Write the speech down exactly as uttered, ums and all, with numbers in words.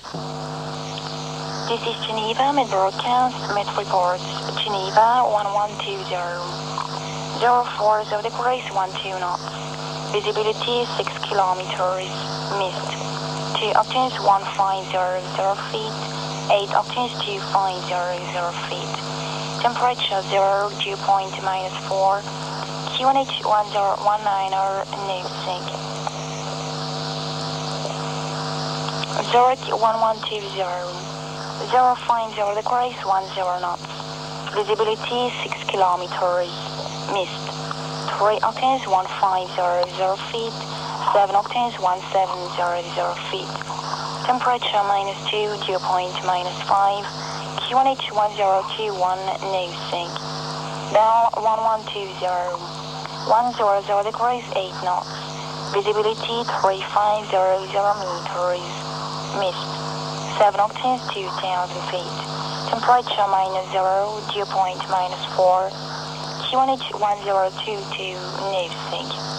This is Geneva Met Broadcast, Met Reports, Geneva one one two zero. zero four zero degrees one two knots. Visibility six kilometers. Mist. two octanes one five zero zero feet. eight octanes two five zero zero feet. Temperature zero, dew point minus four. Q N H one zero one nine or no sync. Zurich one one two zero. zero five zero degrees one zero knots. Visibility six kilometers. Mist. three octanes one five zero zero feet. seven octanes one seven zero zero feet. Temperature minus two, dew point minus five. Q N H one zero two one, no sync. Bell one one two zero. one hundred degrees eight knots. Visibility three five zero zero meters. Mist. seven octanes two thousand feet. Temperature minus zero, dew point minus four. Q N H one zero two two, no sync.